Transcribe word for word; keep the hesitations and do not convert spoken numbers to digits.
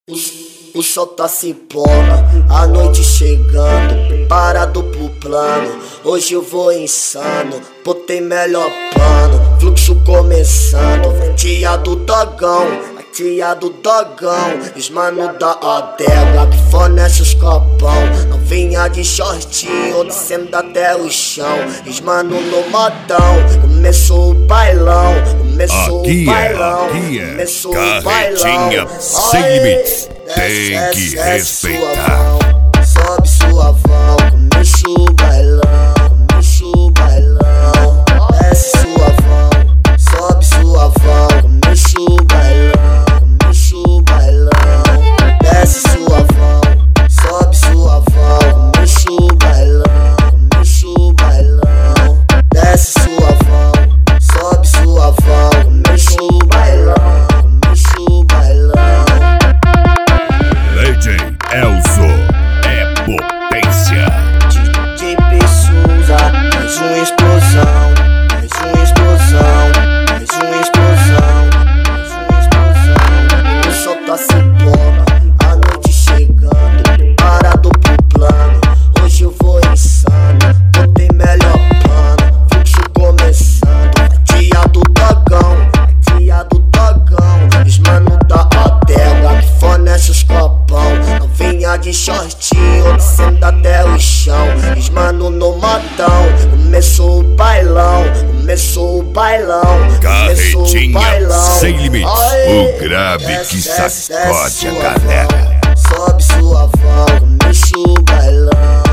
O sol tá se pondo, a noite chegando, preparado pro plano. Hoje eu vou insano, botei melhor plano. Fluxo começando, tia do dogão, a tia do dogão. Os mano da adega que fornece os copão. Novinha de shortinho, descendo até o chão. Os mano no modão, começou o bailão. Começou aqui o bailão, é, aqui é começou Carretinha o bailão. sem limites, tem que respeitar. Sobe suavão, começa o bailão, começa o bailão. Desce suavão, sobe suavão, começa o bailão, começa o bailão. Desce suavão, sobe suavão, começa o bailão, começa o bailão. Desce suavão, sobe suavão, começa o bailão, começa o bailão. D J Elzo é potência. D J Souza, mais uma explosão, mais uma explosão, mais uma explosão, mais uma explosão. O sol tá se pondo, a noite chegando, preparado pro plano. Hoje eu vou insano, botei melhor plano. Fluxo começando, a tia do dogão, a tia do dogão. Os mano da adega que fornece os copão. Novinha de shortinho, descendo até o chão. Os mano no modão, começou o bailão, começou o bailão, começou o Carretinha bailão. sem limites, Aê, o grave que desce, desce sacode a suavão, galera. sobe suavão, começa o bailão.